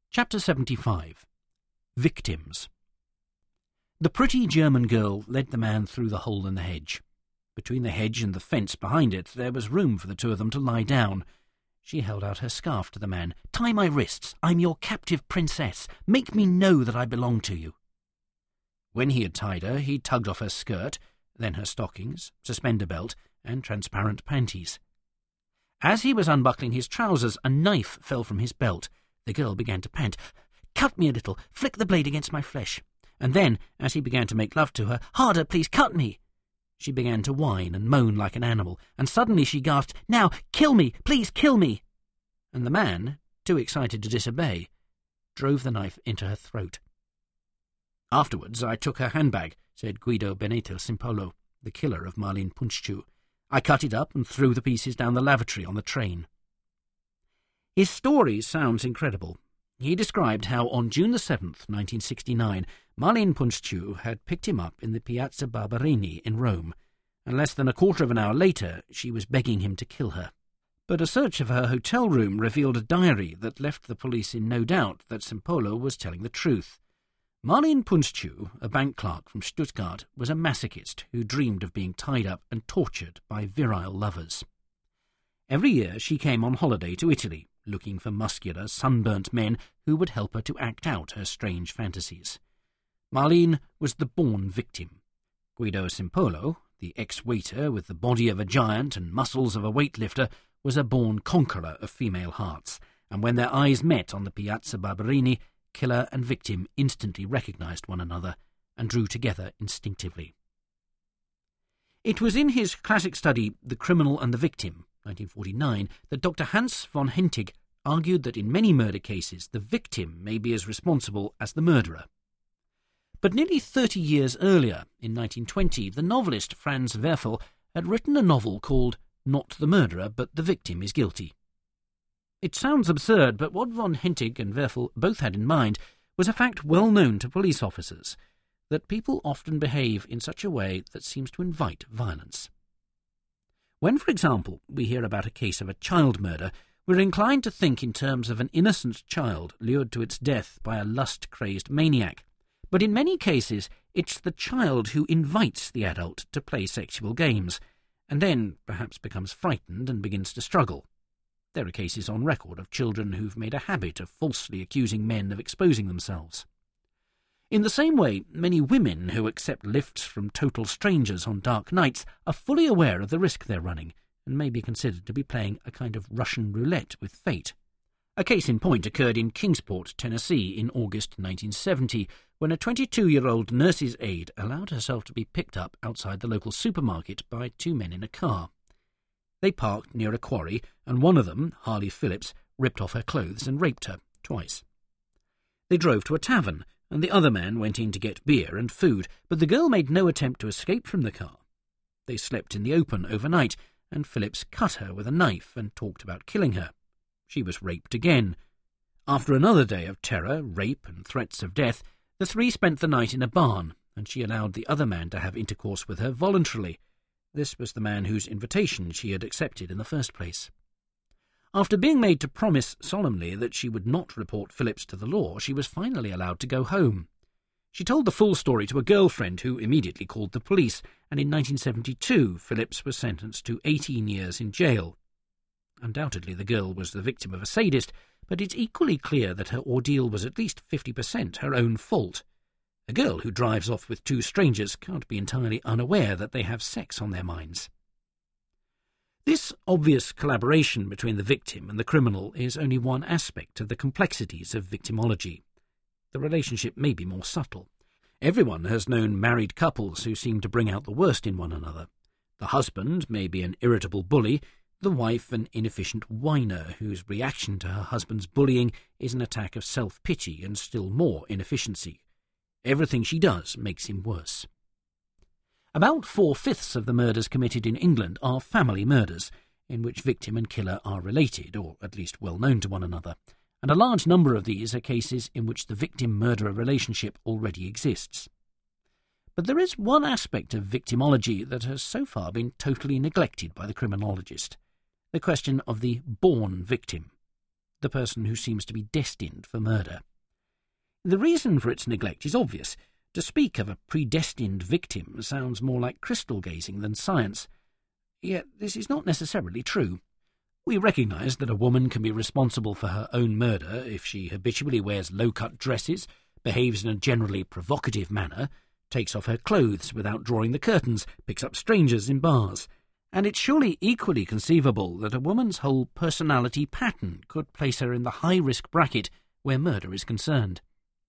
Chapter 75. Victims. The pretty German girl led the man through the hole in the hedge. Between the hedge and the fence behind it there was room for the two of them to lie down. She held out her scarf to the man. "Tie my wrists. I'm your captive princess. Make me know that I belong to you." When he had tied her, he tugged off her skirt, then her stockings, suspender belt, and transparent panties. As he was unbuckling his trousers, a knife fell from his belt. The girl began to pant. "Cut me a little. Flick the blade against my flesh." And then, as he began to make love to her, "Harder, please, cut me." She began to whine and moan like an animal, and suddenly she gasped, "Now, kill me, please kill me." And the man, too excited to disobey, drove the knife into her throat. "Afterwards I took her handbag," said Guido Benito Cimpolo, the killer of Marlene Punchtu. "I cut it up and threw the pieces down the lavatory on the train." His story sounds incredible. He described how on June the 7th, 1969, Marlene Punchtu had picked him up in the Piazza Barberini in Rome, and less than a quarter of an hour later she was begging him to kill her. But a search of her hotel room revealed a diary that left the police in no doubt that Cimpolo was telling the truth. Marlene Punchtu, a bank clerk from Stuttgart, was a masochist who dreamed of being tied up and tortured by virile lovers. Every year she came on holiday to Italy, looking for muscular, sunburnt men who would help her to act out her strange fantasies. Marlene was the born victim. Guido Cimpolo, the ex-waiter with the body of a giant and muscles of a weightlifter, was a born conqueror of female hearts, and when their eyes met on the Piazza Barberini, killer and victim instantly recognized one another and drew together instinctively. It was in his classic study, The Criminal and the Victim, 1949, that Dr. Hans von Hentig argued that in many murder cases the victim may be as responsible as the murderer. But nearly 30 years earlier, in 1920, the novelist Franz Werfel had written a novel called Not the Murderer, but the Victim is Guilty. It sounds absurd, but what von Hentig and Werfel both had in mind was a fact well known to police officers, that people often behave in such a way that seems to invite violence. When, for example, we hear about a case of a child murder, we're inclined to think in terms of an innocent child lured to its death by a lust-crazed maniac. But in many cases, it's the child who invites the adult to play sexual games, and then perhaps becomes frightened and begins to struggle. There are cases on record of children who've made a habit of falsely accusing men of exposing themselves. In the same way, many women who accept lifts from total strangers on dark nights are fully aware of the risk they're running and may be considered to be playing a kind of Russian roulette with fate. A case in point occurred in Kingsport, Tennessee in August 1970, when a 22-year-old nurse's aide allowed herself to be picked up outside the local supermarket by two men in a car. They parked near a quarry, and one of them, Harley Phillips, ripped off her clothes and raped her twice. They drove to a tavern, and the other man went in to get beer and food, but the girl made no attempt to escape from the car. They slept in the open overnight, and Phillips cut her with a knife and talked about killing her. She was raped again. After another day of terror, rape, and threats of death, the three spent the night in a barn, and she allowed the other man to have intercourse with her voluntarily. This was the man whose invitation she had accepted in the first place. After being made to promise solemnly that she would not report Phillips to the law, she was finally allowed to go home. She told the full story to a girlfriend who immediately called the police, and in 1972 Phillips was sentenced to 18 years in jail. Undoubtedly the girl was the victim of a sadist, but it's equally clear that her ordeal was at least 50% her own fault. A girl who drives off with two strangers can't be entirely unaware that they have sex on their minds. This obvious collaboration between the victim and the criminal is only one aspect of the complexities of victimology. The relationship may be more subtle. Everyone has known married couples who seem to bring out the worst in one another. The husband may be an irritable bully, the wife an inefficient whiner whose reaction to her husband's bullying is an attack of self-pity and still more inefficiency. Everything she does makes him worse. About 4/5 of the murders committed in England are family murders, in which victim and killer are related, or at least well known to one another, and a large number of these are cases in which the victim-murderer relationship already exists. But there is one aspect of victimology that has so far been totally neglected by the criminologist, the question of the born victim. the person who seems to be destined for murder. The reason for its neglect is obvious. To speak of a predestined victim sounds more like crystal gazing than science. Yet this is not necessarily true. We recognise that a woman can be responsible for her own murder if she habitually wears low-cut dresses, behaves in a generally provocative manner, takes off her clothes without drawing the curtains, picks up strangers in bars. And it's surely equally conceivable that a woman's whole personality pattern could place her in the high-risk bracket where murder is concerned.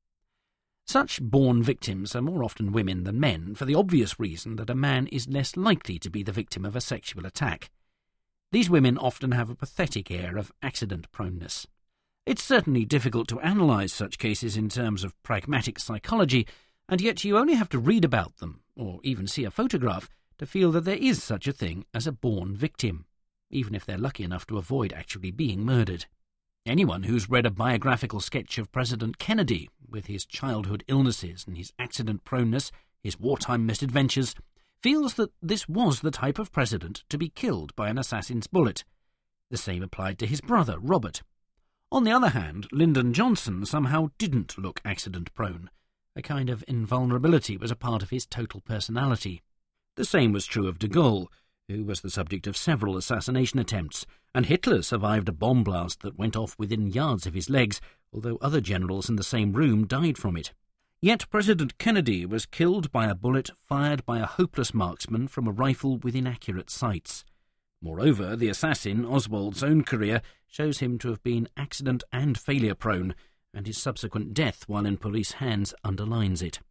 Such born victims are more often women than men, for the obvious reason that a man is less likely to be the victim of a sexual attack. These women often have a pathetic air of accident-proneness. It's certainly difficult to analyse such cases in terms of pragmatic psychology, and yet you only have to read about them, or even see a photograph, to feel that there is such a thing as a born victim, even if they're lucky enough to avoid actually being murdered. Anyone who's read a biographical sketch of President Kennedy, with his childhood illnesses and his accident-proneness, his wartime misadventures, feels that this was the type of president to be killed by an assassin's bullet. The same applied to his brother, Robert. On the other hand, Lyndon Johnson somehow didn't look accident-prone. A kind of invulnerability was a part of his total personality. The same was true of de Gaulle, who was the subject of several assassination attempts, and Hitler survived a bomb blast that went off within yards of his legs, although other generals in the same room died from it. Yet President Kennedy was killed by a bullet fired by a hopeless marksman from a rifle with inaccurate sights. Moreover, the assassin, Oswald's own career, shows him to have been accident and failure-prone, and his subsequent death while in police hands underlines it.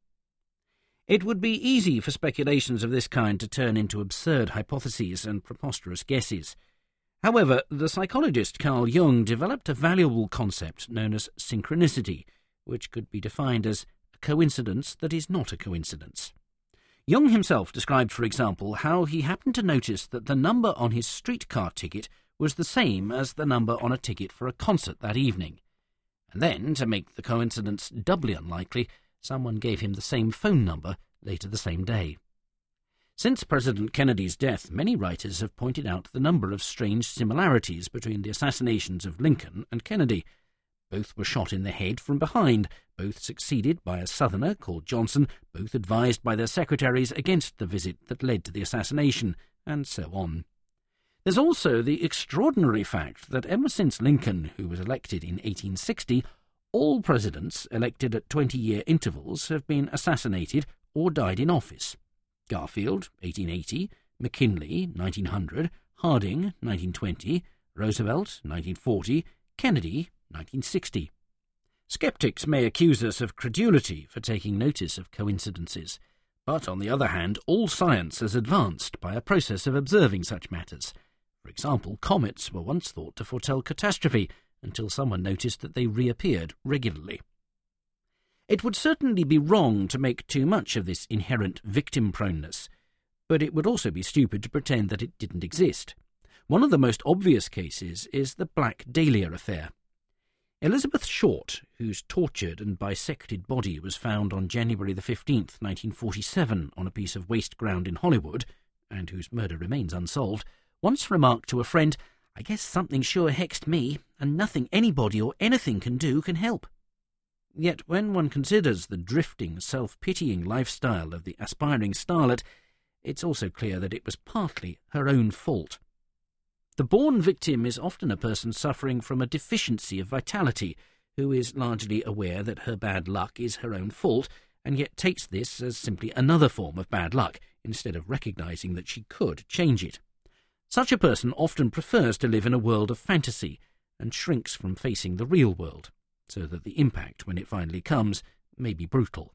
It would be easy for speculations of this kind to turn into absurd hypotheses and preposterous guesses. However, the psychologist Carl Jung developed a valuable concept known as synchronicity, which could be defined as a coincidence that is not a coincidence. Jung himself described, for example, how he happened to notice that the number on his streetcar ticket was the same as the number on a ticket for a concert that evening. And then, to make the coincidence doubly unlikely, someone gave him the same phone number later the same day. Since President Kennedy's death, many writers have pointed out the number of strange similarities between the assassinations of Lincoln and Kennedy. Both were shot in the head from behind, both succeeded by a Southerner called Johnson, both advised by their secretaries against the visit that led to the assassination, and so on. There's also the extraordinary fact that ever since Lincoln, who was elected in 1860, all presidents elected at 20-year intervals have been assassinated or died in office. Garfield, 1880, McKinley, 1900, Harding, 1920, Roosevelt, 1940, Kennedy, 1960. Skeptics may accuse us of credulity for taking notice of coincidences, but on the other hand, all science has advanced by a process of observing such matters. For example, comets were once thought to foretell catastrophe, until someone noticed that they reappeared regularly. It would certainly be wrong to make too much of this inherent victim-proneness, but it would also be stupid to pretend that it didn't exist. One of the most obvious cases is the Black Dahlia affair. Elizabeth Short, whose tortured and bisected body was found on January the 15th, 1947, on a piece of waste ground in Hollywood, and whose murder remains unsolved, once remarked to a friend, "I guess something sure hexed me, and nothing anybody or anything can do can help." Yet when one considers the drifting, self-pitying lifestyle of the aspiring starlet, it's also clear that it was partly her own fault. The born victim is often a person suffering from a deficiency of vitality, who is largely aware that her bad luck is her own fault, and yet takes this as simply another form of bad luck, instead of recognising that she could change it. Such a person often prefers to live in a world of fantasy, and shrinks from facing the real world, so that the impact, when it finally comes, may be brutal.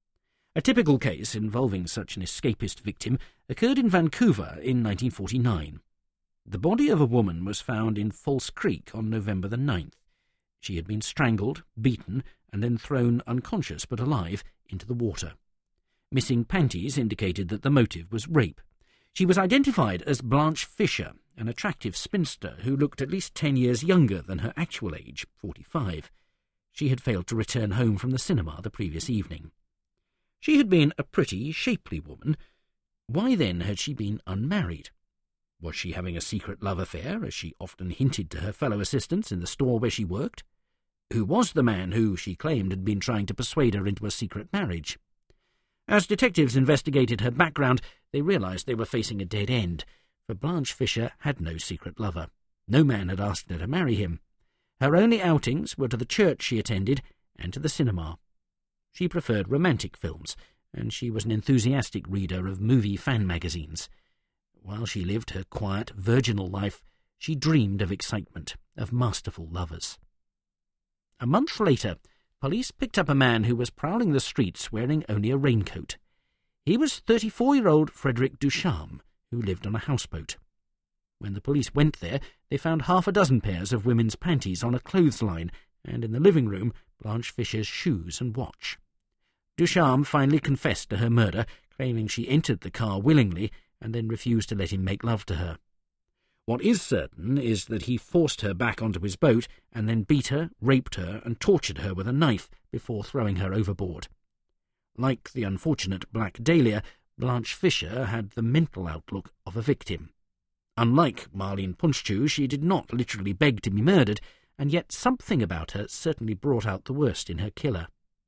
A typical case involving such an escapist victim occurred in Vancouver in 1949. The body of a woman was found in False Creek on November the 9th. She had been strangled, beaten, and then thrown unconscious but alive into the water. Missing panties indicated that the motive was rape. She was identified as Blanche Fisher, an attractive spinster who looked at least 10 years younger than her actual age, 45. She had failed to return home from the cinema the previous evening. She had been a pretty, shapely woman. Why then had she been unmarried? Was she having a secret love affair, as she often hinted to her fellow assistants in the store where she worked? Who was the man who, she claimed, had been trying to persuade her into a secret marriage? As detectives investigated her background, they realised they were facing a dead end, for Blanche Fisher had no secret lover. No man had asked her to marry him. Her only outings were to the church she attended and to the cinema. She preferred romantic films, and she was an enthusiastic reader of movie fan magazines. While she lived her quiet, virginal life, she dreamed of excitement, of masterful lovers. A month later, police picked up a man who was prowling the streets wearing only a raincoat. He was 34-year-old Frederick Ducharme, who lived on a houseboat. When the police went there, they found 6 pairs of women's panties on a clothesline, and in the living room, Blanche Fisher's shoes and watch. Ducharme finally confessed to her murder, claiming she entered the car willingly and then refused to let him make love to her. What is certain is that he forced her back onto his boat and then beat her, raped her, and tortured her with a knife before throwing her overboard. Like the unfortunate Black Dahlia, Blanche Fisher had the mental outlook of a victim. Unlike Marlene Punchtu, she did not literally beg to be murdered, and yet something about her certainly brought out the worst in her killer.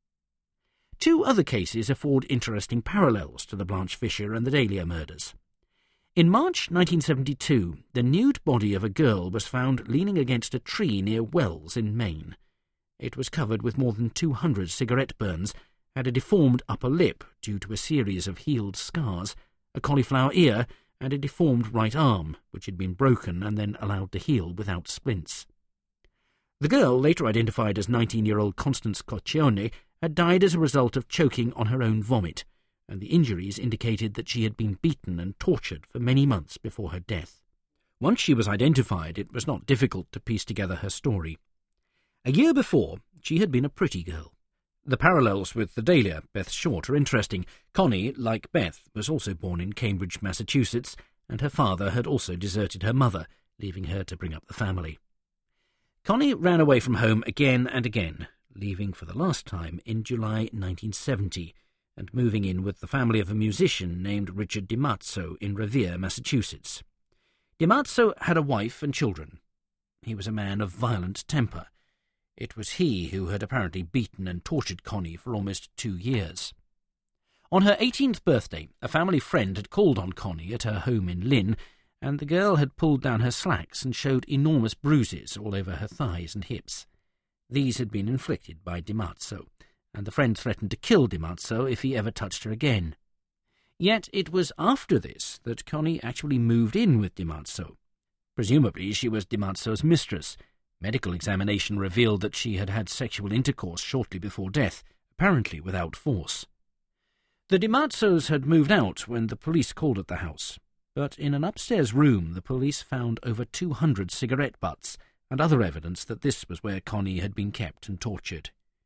2 other cases afford interesting parallels to the Blanche Fisher and the Dahlia murders. In March 1972, the nude body of a girl was found leaning against a tree near Wells in Maine. It was covered with more than 200 cigarette burns, had a deformed upper lip due to a series of healed scars, a cauliflower ear, and a deformed right arm, which had been broken and then allowed to heal without splints. The girl, later identified as 19-year-old Constance Coccione, had died as a result of choking on her own vomit, and the injuries indicated that she had been beaten and tortured for many months before her death. Once she was identified, it was not difficult to piece together her story. A year before, she had been a pretty girl. The parallels with the Dahlia, Beth Short, are interesting. Connie, like Beth, was also born in Cambridge, Massachusetts, and her father had also deserted her mother, leaving her to bring up the family. Connie ran away from home again and again, leaving for the last time in July 1970, and moving in with the family of a musician named Richard DiMazzo in Revere, Massachusetts. DiMazzo had a wife and children. He was a man of violent temper. It was he who had apparently beaten and tortured Connie for almost 2 years. On her 18th birthday, a family friend had called on Connie at her home in Lynn, and the girl had pulled down her slacks and showed enormous bruises all over her thighs and hips. These had been inflicted by DiMazzo, and the friend threatened to kill DiMazzo if he ever touched her again. Yet it was after this that Connie actually moved in with DiMazzo. Presumably she was DiMazzo's mistress. Medical examination revealed that she had had sexual intercourse shortly before death, apparently without force. The DiMazzos had moved out when the police called at the house, but in an upstairs room the police found over 200 cigarette butts and other evidence that this was where Connie had been kept and tortured.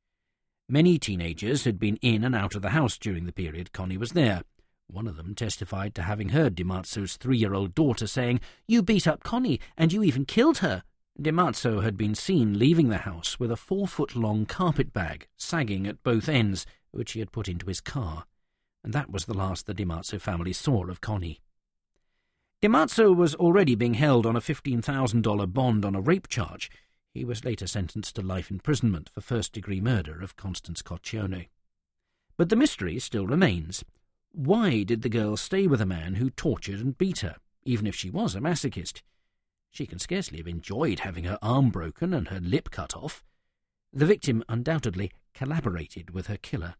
Many teenagers had been in and out of the house during the period Connie was there. One of them testified to having heard DiMazzo's 3-year-old daughter saying, "You beat up Connie, and you even killed her." DiMazzo had been seen leaving the house with a 4-foot-long carpet bag, sagging at both ends, which he had put into his car, and that was the last the DiMazzo family saw of Connie. DiMazzo was already being held on a $15,000 bond on a rape charge. He was later sentenced to life imprisonment for first-degree murder of Constance Coccione. But the mystery still remains. Why did the girl stay with a man who tortured and beat her, even if she was a masochist? She can scarcely have enjoyed having her arm broken and her lip cut off. The victim undoubtedly collaborated with her killer.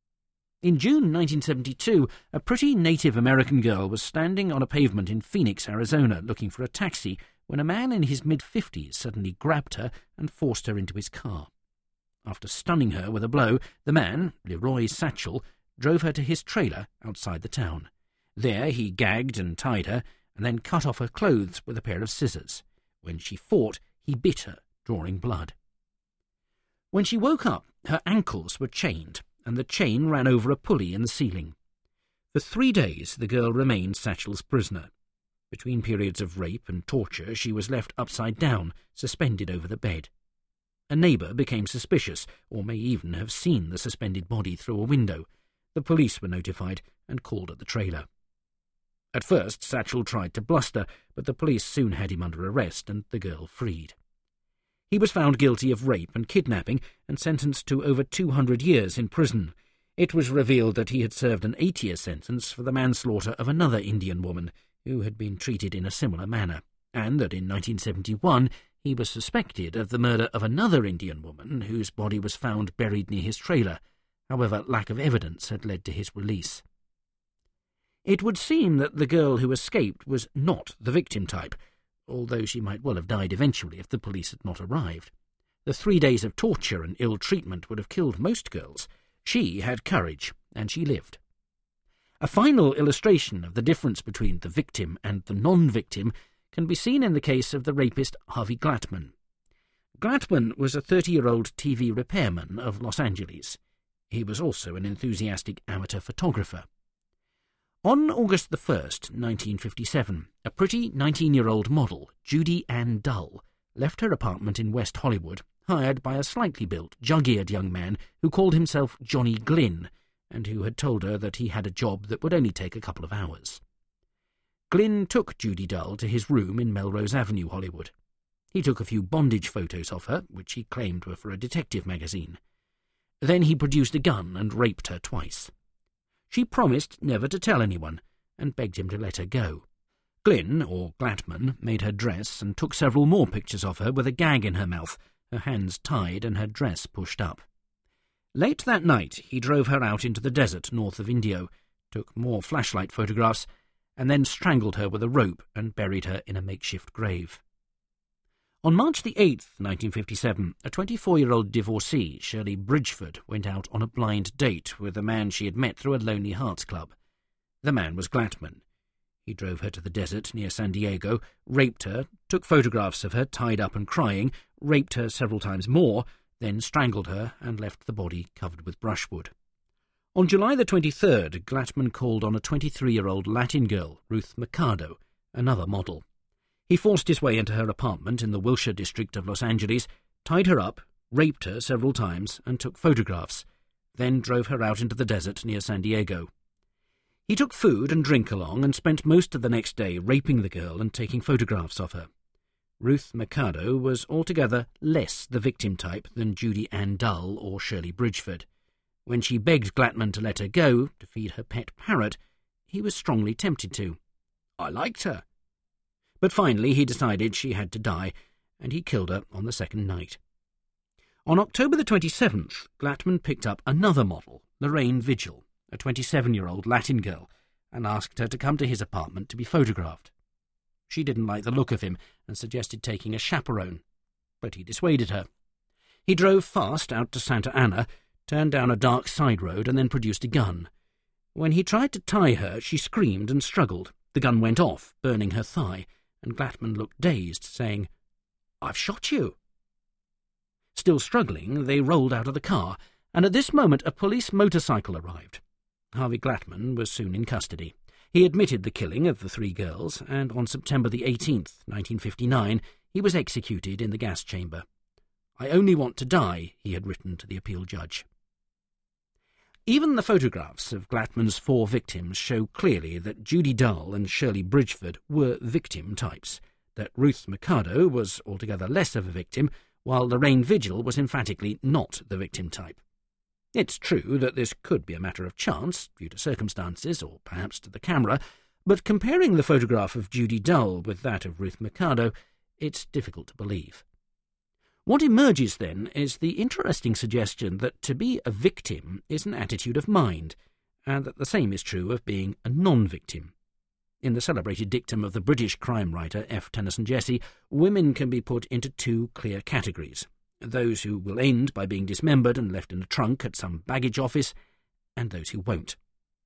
In June 1972, a pretty Native American girl was standing on a pavement in Phoenix, Arizona, looking for a taxi when a man in his mid-50s suddenly grabbed her and forced her into his car. After stunning her with a blow, the man, Leroy Satchel, drove her to his trailer outside the town. There he gagged and tied her, and then cut off her clothes with a pair of scissors. When she fought, he bit her, drawing blood. When she woke up, her ankles were chained, and the chain ran over a pulley in the ceiling. For 3 days the girl remained Satchel's prisoner. Between periods of rape and torture, she was left upside down, suspended over the bed. A neighbour became suspicious, or may even have seen the suspended body through a window. The police were notified and called at the trailer. At first, Satchell tried to bluster, but the police soon had him under arrest and the girl freed. He was found guilty of rape and kidnapping and sentenced to over 200 years in prison. It was revealed that he had served an 8-year sentence for the manslaughter of another Indian woman who had been treated in a similar manner, and that in 1971 he was suspected of the murder of another Indian woman whose body was found buried near his trailer. However, lack of evidence had led to his release. It would seem that the girl who escaped was not the victim type, although she might well have died eventually if the police had not arrived. The 3 days of torture and ill treatment would have killed most girls. She had courage, and she lived. A final illustration of the difference between the victim and the non-victim can be seen in the case of the rapist Harvey Glattman. Glattman was a 30-year-old TV repairman of Los Angeles. He was also an enthusiastic amateur photographer. On August 1st, 1957, a pretty 19-year-old model, Judy Ann Dull, left her apartment in West Hollywood, hired by a slightly built, jug-eared young man who called himself Johnny Glynn, and who had told her that he had a job that would only take a couple of hours. Glynn took Judy Dull to his room in Melrose Avenue, Hollywood. He took a few bondage photos of her, which he claimed were for a detective magazine. Then he produced a gun and raped her twice. She promised never to tell anyone, and begged him to let her go. Glynn, or Glattman, made her dress and took several more pictures of her with a gag in her mouth, her hands tied and her dress pushed up. Late that night he drove her out into the desert north of Indio, took more flashlight photographs, and then strangled her with a rope and buried her in a makeshift grave. On March the 8th, 1957, a 24-year-old divorcee, Shirley Bridgeford, went out on a blind date with a man she had met through a Lonely Hearts Club. The man was Glattman. He drove her to the desert near San Diego, raped her, took photographs of her tied up and crying, raped her several times more, then strangled her and left the body covered with brushwood. On July the 23rd, Glattman called on a 23-year-old Latin girl, Ruth Mercado, another model. He forced his way into her apartment in the Wilshire district of Los Angeles, tied her up, raped her several times, and took photographs, then drove her out into the desert near San Diego. He took food and drink along and spent most of the next day raping the girl and taking photographs of her. Ruth Mercado was altogether less the victim type than Judy Ann Dull or Shirley Bridgeford. When she begged Glattman to let her go, to feed her pet parrot, he was strongly tempted to. I liked her. But finally he decided she had to die, and he killed her on the second night. On October the 27th, Glattman picked up another model, Lorraine Vigil, a 27-year-old Latin girl, and asked her to come to his apartment to be photographed. She didn't like the look of him and suggested taking a chaperone, but he dissuaded her. He drove fast out to Santa Ana, turned down a dark side road, and then produced a gun. When he tried to tie her, she screamed and struggled. The gun went off, burning her thigh, and Glattman looked dazed, saying, "I've shot you." Still struggling, they rolled out of the car, and at this moment a police motorcycle arrived. Harvey Glattman was soon in custody. He admitted the killing of the 3 girls, and on September the 18th, 1959, he was executed in the gas chamber. "I only want to die," he had written to the appeal judge. Even the photographs of Glattman's 4 victims show clearly that Judy Dull and Shirley Bridgeford were victim types, that Ruth Mercado was altogether less of a victim, while Lorraine Vigil was emphatically not the victim type. It's true that this could be a matter of chance, due to circumstances, or perhaps to the camera, but comparing the photograph of Judy Dull with that of Ruth Mercado, it's difficult to believe. What emerges, then, is the interesting suggestion that to be a victim is an attitude of mind, and that the same is true of being a non-victim. In the celebrated dictum of the British crime writer F. Tennyson Jesse, women can be put into 2 clear categories: those who will end by being dismembered and left in a trunk at some baggage office, and those who won't.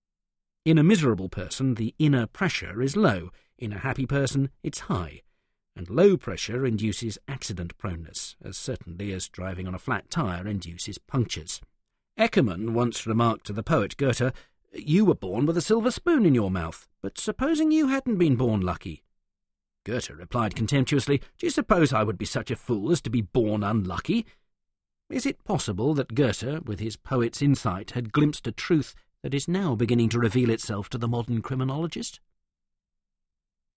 In a miserable person, the inner pressure is low. In a happy person, it's high. And low pressure induces accident proneness, as certainly as driving on a flat tyre induces punctures. Eckermann once remarked to the poet Goethe, "You were born with a silver spoon in your mouth, but supposing you hadn't been born lucky?" Goethe replied contemptuously, "Do you suppose I would be such a fool as to be born unlucky?" Is it possible that Goethe, with his poet's insight, had glimpsed a truth that is now beginning to reveal itself to the modern criminologist?